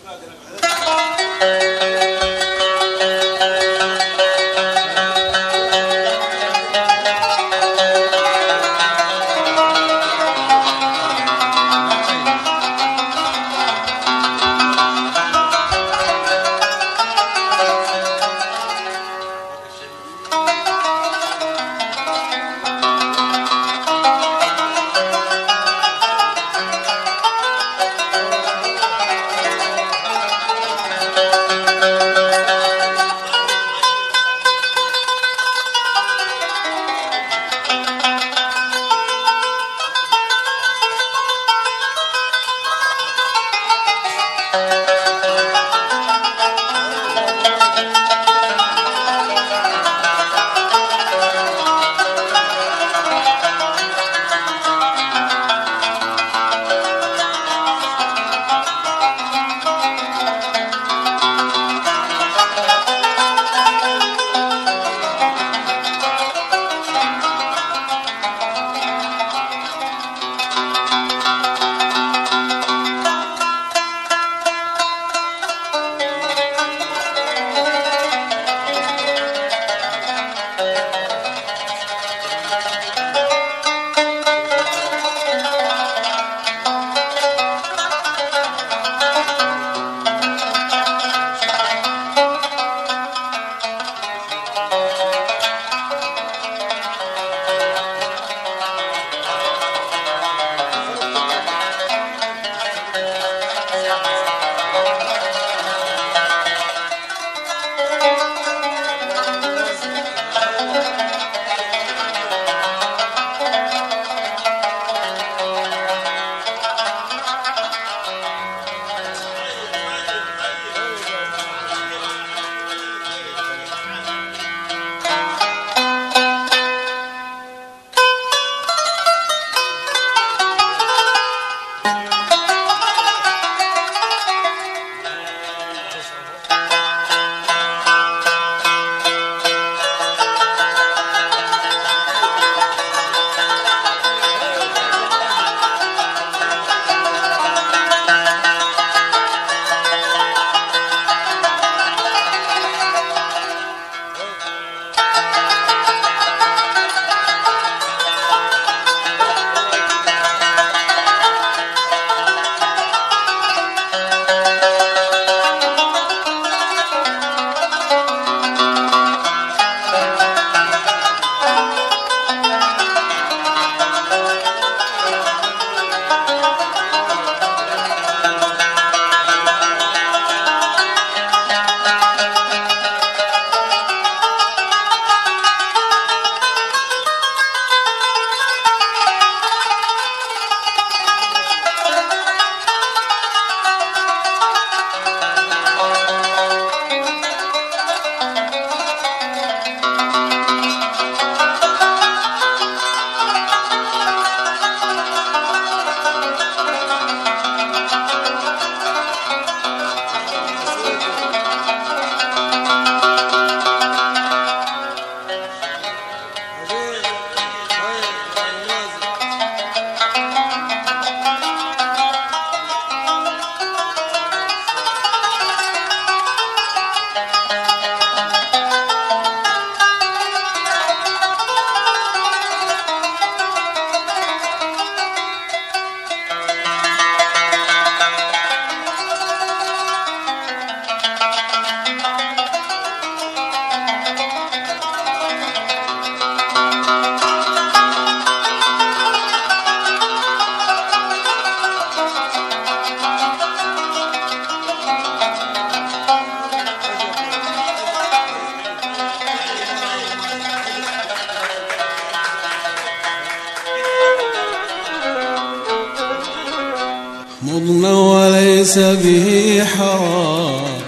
مضمى وليس به حراك،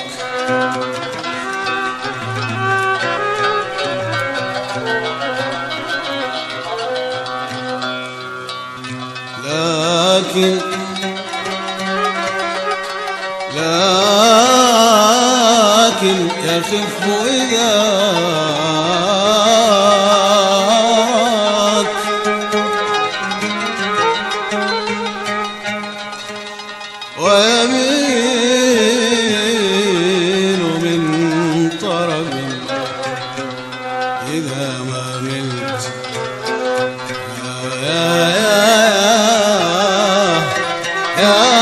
لكن يخف إذاك ويميل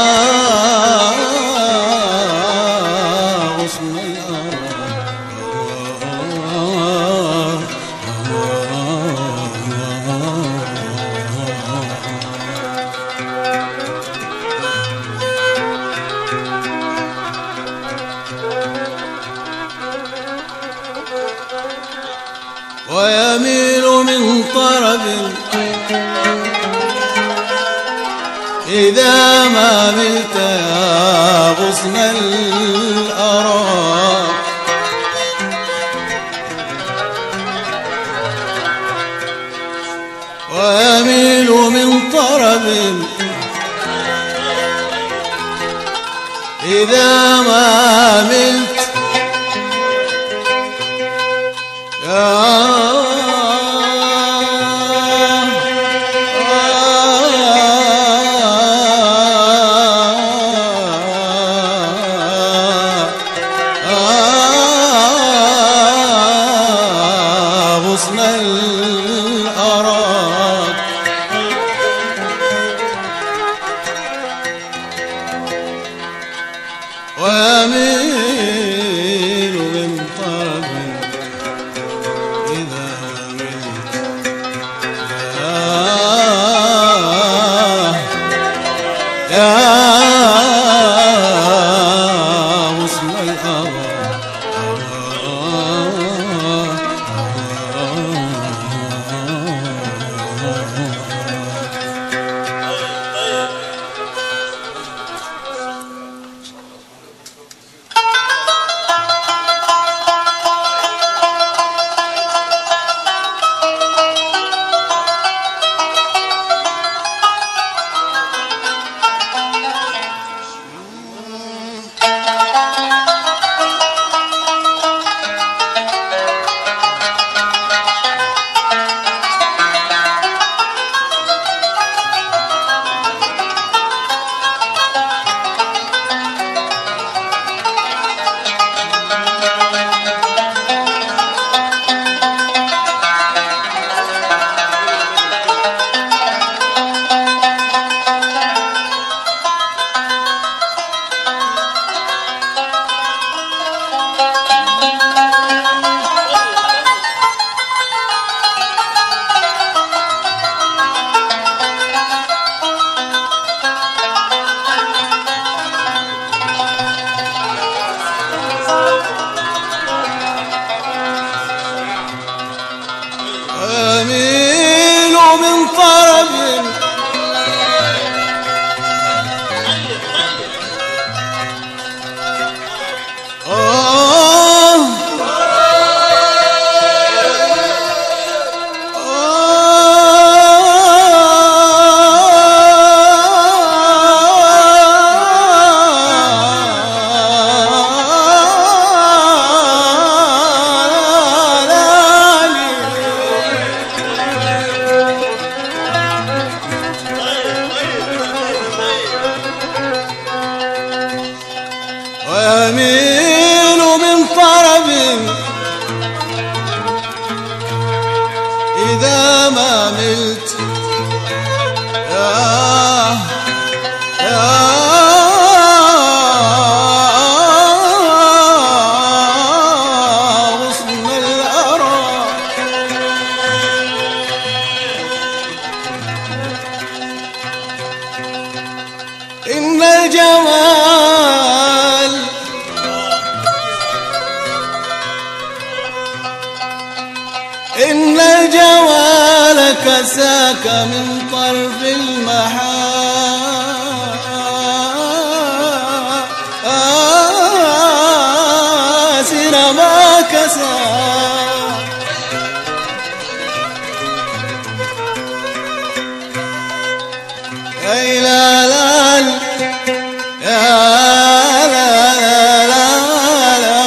غصن الأراك ويميل من طرب إذا ما ملت يا غصن الأراك ويميل من طرب إذا ما ملت غصن الأراك ويميل من طرب إذا ملت يا غصن الأراك ويميل من طرب ويميل من طرب إذا ما ملت غصن الأراك إن الجمال إن الجوال كساك من طرف المحاسن ما كساك أي لا لا يا لا لا لا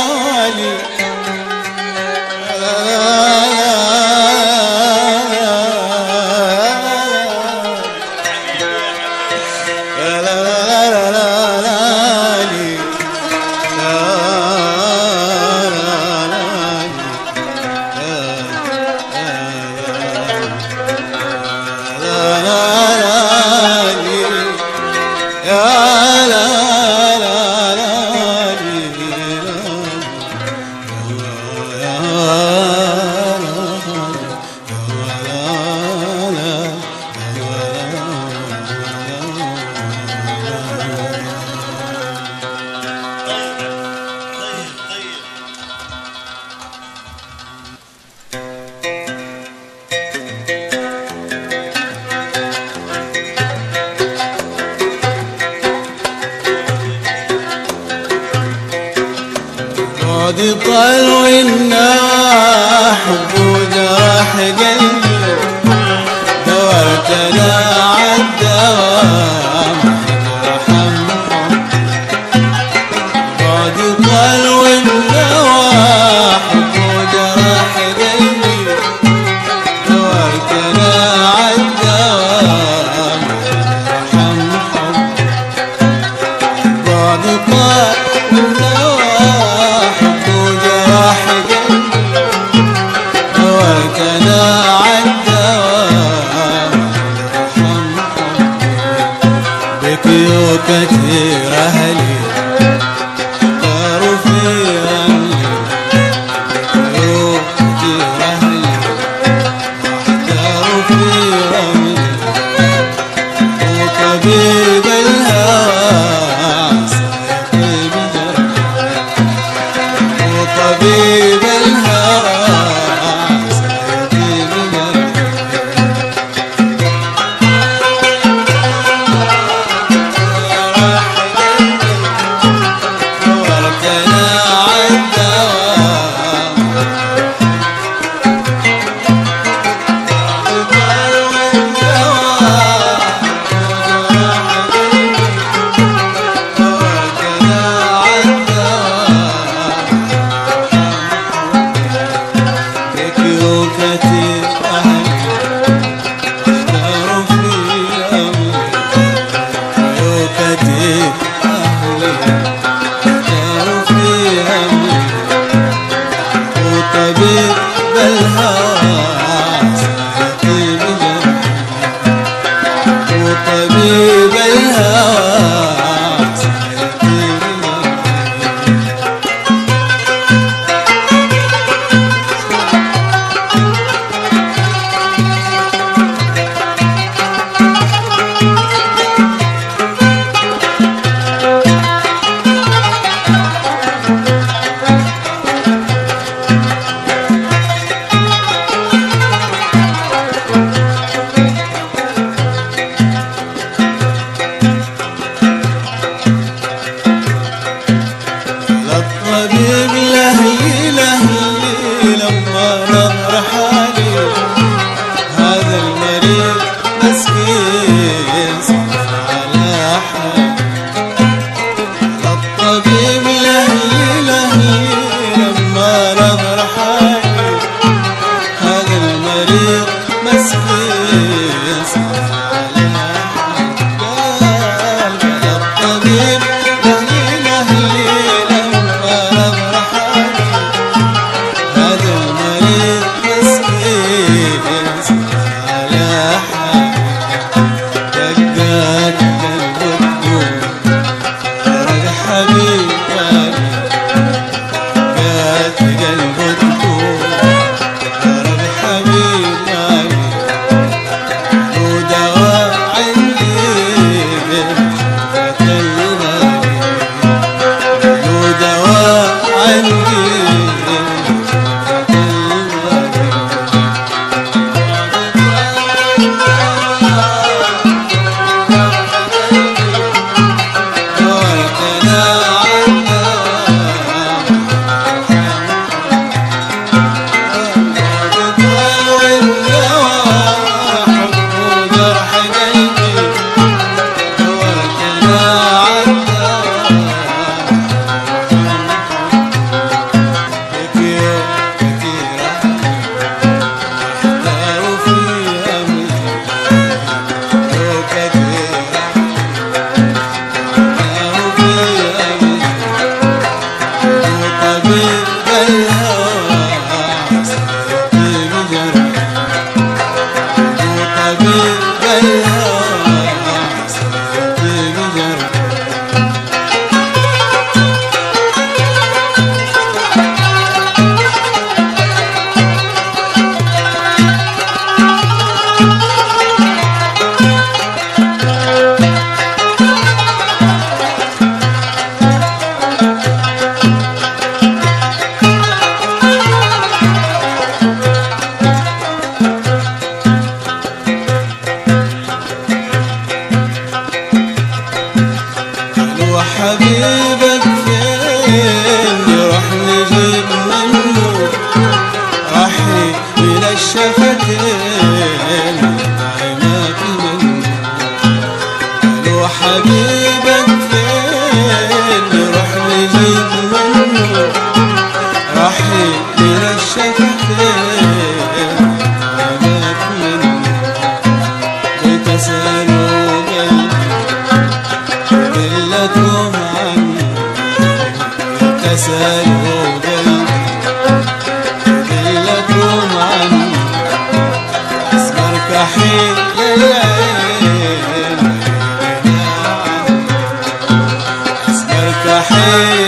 يا بعد طلو الناح وجرح قلبي دورت انا عالدوام رحمهم. بعد طلو النواح وجرح قلبي دورت انا عالدوام رحمهم. بعد طلو النواح وجرح قلبي دورت انا عالدوام رحمهم. بكيوا كثير اهلي اختاروا في املي. بكيوا كثير اهلي اختاروا في املي. وطبيب الهوى سيطيب جرحي. وطبيب الهوى سيطيب جرحي. دورت انا عالدوام بكيوا كثير أهلي اختاروا في أمري. بكيوا كثير أهلي اختاروا في أمري. وطبيب الهوى سيطيب جرحي. وطبيب الهوى سيطيب جرحي. للطبيب لهلي لهلي لما نظر حالي. هذا المريض مسكين صار على حالي. للطبيب لهلي لهلي لما نظر حالي. هذا المريض مسكين صار على حالي. للطبيب لهلي لهلي لما نظر حالي. هذا المريض مسكين صار على حالي. دقات قلبه تقول فرق حبيبي. دقات قلبه تقول فرق حبيبي. ودواء عندي بشوفة الغالي. ودواء عندي بشوفة الغالي. دورت انا حبيبك فين نروح نجيب منه رحي من الشفتين نعيمك منه قالوا حبيبك فين نروح نجيب منه رحي من الشفتين نعيمك منه وتسألوا قلبي دلتهم عني تسألوا قلبي دلتهم عني اسمر كحيل للعين اسمر كحيل